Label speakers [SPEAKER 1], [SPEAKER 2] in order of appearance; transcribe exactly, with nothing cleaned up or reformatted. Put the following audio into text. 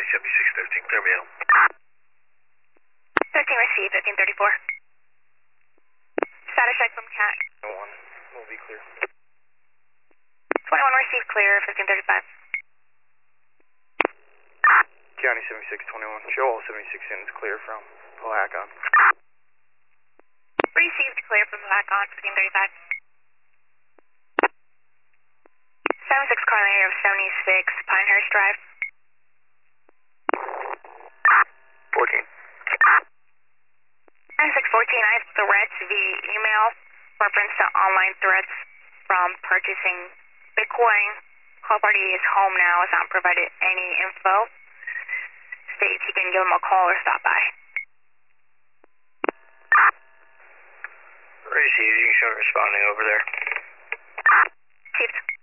[SPEAKER 1] seventy-six thirteen, clear me out.
[SPEAKER 2] thirteen received, fifteen thirty-four. Status check from Cat.
[SPEAKER 3] one will be clear.
[SPEAKER 2] twenty-one received, clear, fifteen thirty-five.
[SPEAKER 3] County seventy-six twenty-one, show all seventy-six units clear from Palacan.
[SPEAKER 2] Received, clear from Palacan, fifteen thirty-five. seventy-six car in the area of seventy-six Pinehurst Drive.
[SPEAKER 1] fourteen.
[SPEAKER 2] seventy-six fourteen, I have threats via email, reference to online threats from purchasing Bitcoin. Call party is home now, has not provided any info. States you can give them a call or stop by.
[SPEAKER 1] Received, you can start responding over there.
[SPEAKER 2] Chief.